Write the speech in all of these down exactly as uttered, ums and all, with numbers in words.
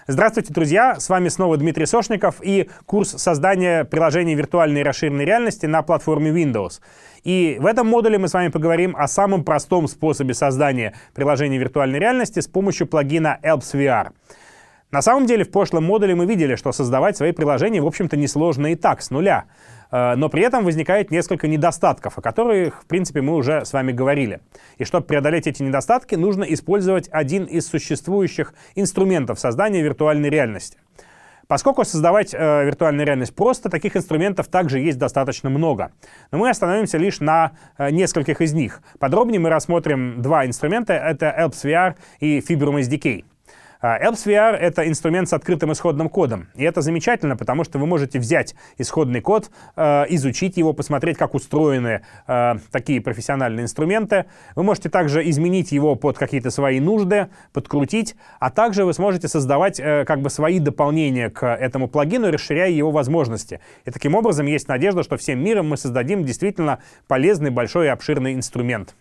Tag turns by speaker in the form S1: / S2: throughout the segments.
S1: Здравствуйте, друзья! С вами снова Дмитрий Сошников и курс создания приложений виртуальной и расширенной реальности на платформе Windows. И в этом модуле мы с вами поговорим о самом простом способе создания приложений виртуальной реальности с помощью плагина Elps ви ар. На самом деле, в прошлом модуле мы видели, что создавать свои приложения, в общем-то, несложно и так, с нуля. Но при этом возникает несколько недостатков, о которых, в принципе, мы уже с вами говорили. И чтобы преодолеть эти недостатки, нужно использовать один из существующих инструментов создания виртуальной реальности. Поскольку создавать э, виртуальную реальность просто, таких инструментов также есть достаточно много. Но мы остановимся лишь на э, нескольких из них. Подробнее мы рассмотрим два инструмента. Это Elps ви ар и Fibrum эс ди кей. Elps ви ар — это инструмент с открытым исходным кодом. И это замечательно, потому что вы можете взять исходный код, э, изучить его, посмотреть, как устроены э, такие профессиональные инструменты. Вы можете также изменить его под какие-то свои нужды, подкрутить, а также вы сможете создавать э, как бы свои дополнения к этому плагину, расширяя его возможности. И таким образом есть надежда, что всем миром мы создадим действительно полезный, большой и обширный инструмент.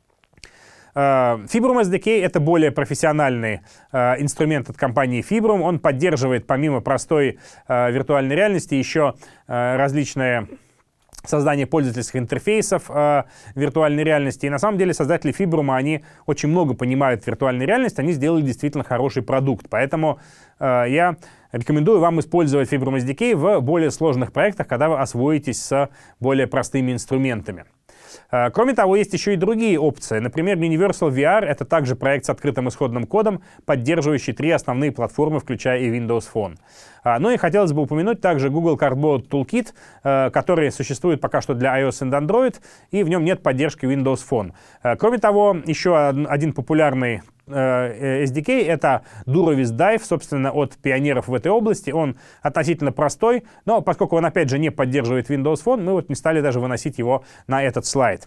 S1: Fibrum эс ди кей — это более профессиональный э, инструмент от компании Fibrum. Он поддерживает, помимо простой э, виртуальной реальности, еще э, различные создание пользовательских интерфейсов э, виртуальной реальности. И на самом деле создатели Fibrum, они очень много понимают в виртуальной реальности, они сделали действительно хороший продукт. Поэтому э, я рекомендую вам использовать Fibrum эс ди кей в более сложных проектах, когда вы освоитесь с более простыми инструментами. Кроме того, есть еще и другие опции. Например, Universal ви ар — это также проект с открытым исходным кодом, поддерживающий три основные платформы, включая и Windows Phone. Ну и хотелось бы упомянуть также Google Cardboard Toolkit, который существует пока что для iOS и Android, и в нем нет поддержки Windows Phone. Кроме того, еще один популярный эс ди кей — это Durovis Dive, собственно, от пионеров в этой области. Он относительно простой, но поскольку он, опять же, не поддерживает Windows Phone, мы вот не стали даже выносить его на этот слайд.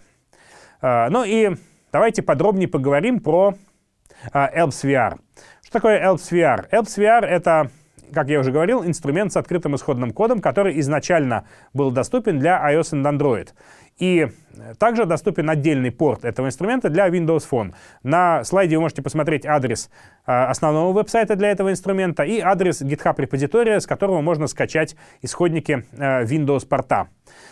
S1: Ну и давайте подробнее поговорим про Elps ви ар. Что такое Elps ви ар? Elps ви ар — это, как я уже говорил, инструмент с открытым исходным кодом, который изначально был доступен для iOS и Android. И также доступен отдельный порт этого инструмента для Windows Phone. На слайде вы можете посмотреть адрес основного веб-сайта для этого инструмента и адрес GitHub репозитория, с которого можно скачать исходники Windows порта.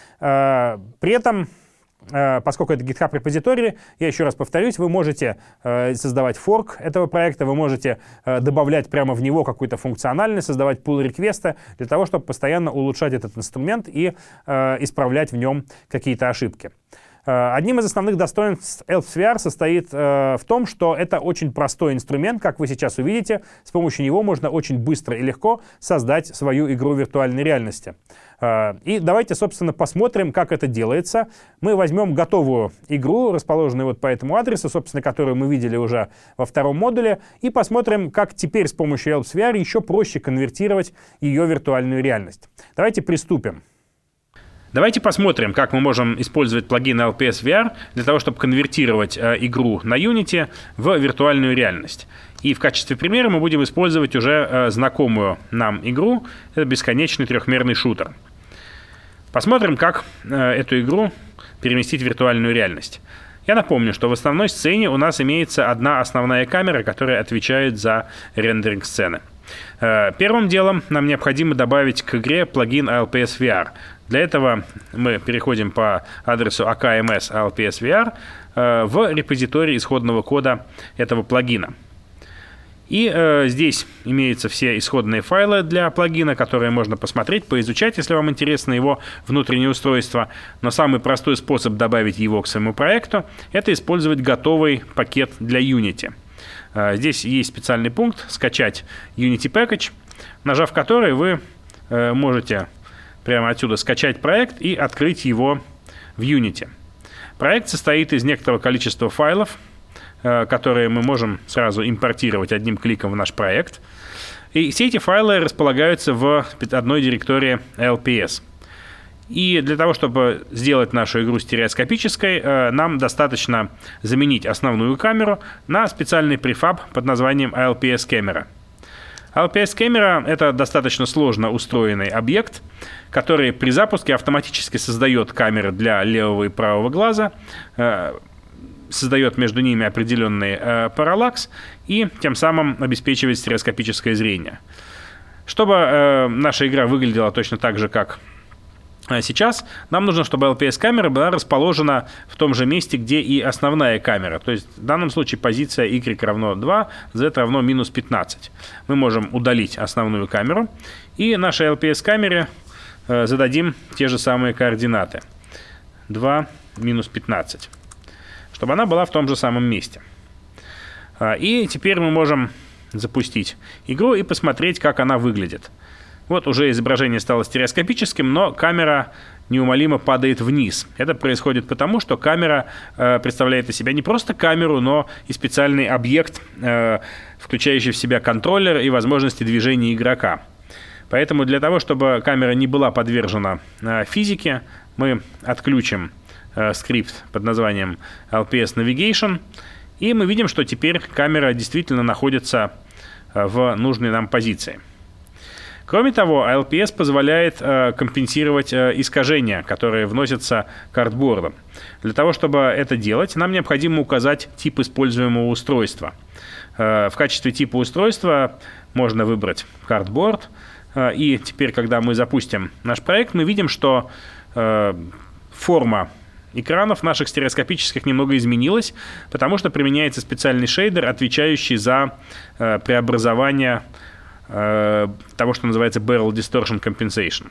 S1: При этом, поскольку это GitHub репозиторий, я еще раз повторюсь, вы можете э, создавать форк этого проекта, вы можете э, добавлять прямо в него какую-то функциональность, создавать pull-реквесты для того, чтобы постоянно улучшать этот инструмент и э, исправлять в нем какие-то ошибки. Одним из основных достоинств Elps ви ар состоит э, в том, что это очень простой инструмент, как вы сейчас увидите. С помощью него можно очень быстро и легко создать свою игру виртуальной реальности. Э, и давайте, собственно, посмотрим, как это делается. Мы возьмем готовую игру, расположенную вот по этому адресу, собственно, которую мы видели уже во втором модуле, и посмотрим, как теперь с помощью Elps ви ар еще проще конвертировать ее в виртуальную реальность. Давайте приступим. Давайте посмотрим, как мы можем использовать плагин эл пи эс ви ар для того, чтобы конвертировать э, игру на Unity в виртуальную реальность. И в качестве примера мы будем использовать уже э, знакомую нам игру. Это бесконечный трехмерный шутер. Посмотрим, как э, эту игру переместить в виртуальную реальность. Я напомню, что в основной сцене у нас имеется одна основная камера, которая отвечает за рендеринг сцены. Э, первым делом нам необходимо добавить к игре плагин эл пи эс ви ар. Для этого мы переходим по адресу эй кей эм эс эл пи эс ви ар э, в репозиторий исходного кода этого плагина. И э, здесь имеются все исходные файлы для плагина, которые можно посмотреть, поизучать, если вам интересно его внутреннее устройство. Но самый простой способ добавить его к своему проекту — это использовать готовый пакет для Unity. Э, здесь есть специальный пункт «Скачать Unity Package», нажав который вы э, можете прямо отсюда скачать проект и открыть его в Unity. Проект состоит из некоторого количества файлов, которые мы можем сразу импортировать одним кликом в наш проект. И все эти файлы располагаются в одной директории эл пи эс. И для того, чтобы сделать нашу игру стереоскопической, нам достаточно заменить основную камеру на специальный префаб под названием эл пи эс Camera. эл пи эс Camera — это достаточно сложно устроенный объект, который при запуске автоматически создает камеры для левого и правого глаза. создает между ними определенный э, параллакс и тем самым обеспечивает стереоскопическое зрение. Чтобы э, наша игра выглядела точно так же, как сейчас, нам нужно, чтобы эл пи эс-камера была расположена в том же месте, где и основная камера. То есть в данном случае позиция y равно два, z равно минус пятнадцать. Мы можем удалить основную камеру и нашей эл пи эс-камере э, зададим те же самые координаты. два минус пятнадцать. Чтобы она была в том же самом месте. И теперь мы можем запустить игру и посмотреть, как она выглядит. Вот уже изображение стало стереоскопическим, но камера неумолимо падает вниз. Это происходит потому, что камера э, представляет из себя не просто камеру, но и специальный объект, э, включающий в себя контроллер и возможности движения игрока. Поэтому для того, чтобы камера не была подвержена э, физике, мы отключим э, скрипт под названием эл пи эс Navigation, и мы видим, что теперь камера действительно находится э, в нужной нам позиции. Кроме того, эл пи эс позволяет э, компенсировать э, искажения, которые вносятся картбордом. Для того, чтобы это делать, нам необходимо указать тип используемого устройства. Э, в качестве типа устройства можно выбрать картборд. Э, и теперь, когда мы запустим наш проект, мы видим, что э, форма экранов наших стереоскопических немного изменилась, потому что применяется специальный шейдер, отвечающий за э, преобразование того, что называется Barrel Distortion Compensation.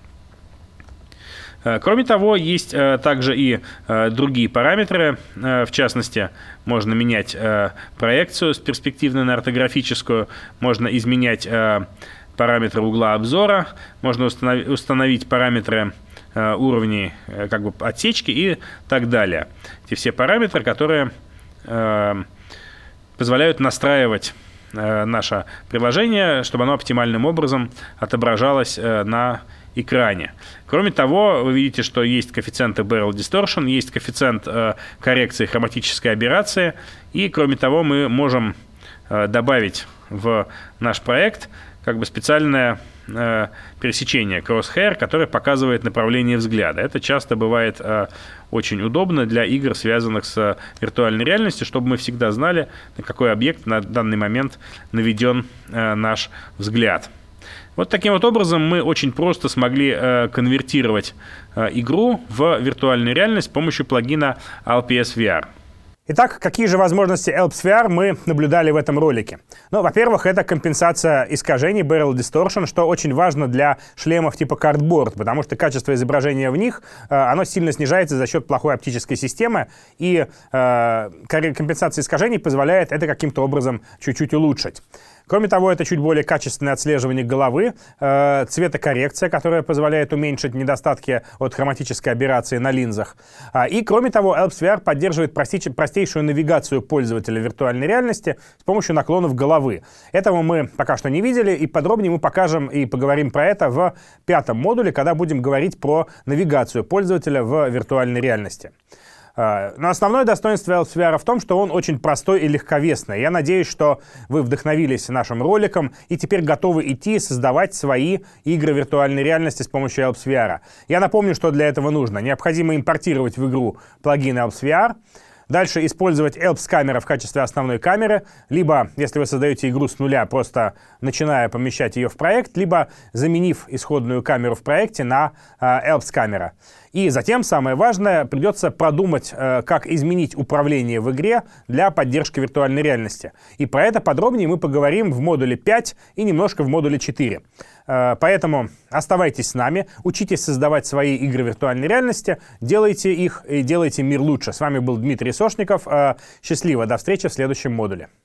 S1: Кроме того, есть также и другие параметры. В частности, можно менять проекцию с перспективной на ортографическую, можно изменять параметры угла обзора, можно установить, установить параметры уровней как бы отсечки и так далее. Эти все параметры, которые позволяют настраивать наше приложение, чтобы оно оптимальным образом отображалось на экране. Кроме того, вы видите, что есть коэффициенты Barrel Distortion, есть коэффициент коррекции хроматической аберрации, и кроме того, мы можем добавить в наш проект как бы специальное э, пересечение crosshair, которое показывает направление взгляда. Это часто бывает э, очень удобно для игр, связанных с виртуальной реальностью, чтобы мы всегда знали, на какой объект на данный момент наведен э, наш взгляд. Вот таким вот образом мы очень просто смогли э, конвертировать э, игру в виртуальную реальность с помощью плагина эл пи эс ви ар.
S2: Итак, какие же возможности Elps ви ар мы наблюдали в этом ролике? Ну, во-первых, это компенсация искажений Barrel Distortion, что очень важно для шлемов типа Cardboard, потому что качество изображения в них, э, оно сильно снижается за счет плохой оптической системы, и э, компенсация искажений позволяет это каким-то образом чуть-чуть улучшить. Кроме того, это чуть более качественное отслеживание головы, э, цветокоррекция, которая позволяет уменьшить недостатки от хроматической аберрации на линзах. А, и, кроме того, Elps ви ар поддерживает прости- простейшую навигацию пользователя виртуальной реальности с помощью наклонов головы. Этого мы пока что не видели, и подробнее мы покажем и поговорим про это в пятом модуле, когда будем говорить про навигацию пользователя в виртуальной реальности. Но основное достоинство Elps ви ар в том, что он очень простой и легковесный. Я надеюсь, что вы вдохновились нашим роликом и теперь готовы идти создавать свои игры виртуальной реальности с помощью Elps ви ар. Я напомню, что для этого нужно. Необходимо импортировать в игру плагин Elps ви ар, дальше использовать Elps камера в качестве основной камеры, либо, если вы создаете игру с нуля, просто начиная помещать ее в проект, либо заменив исходную камеру в проекте на э, Elps камера. И затем, самое важное, придется продумать, э, как изменить управление в игре для поддержки виртуальной реальности. И про это подробнее мы поговорим в модуле пять и немножко в модуле четыре. Э, поэтому оставайтесь с нами, учитесь создавать свои игры виртуальной реальности, делайте их и делайте мир лучше. С вами был Дмитрий Сошников. Э, счастливо, до встречи в следующем модуле.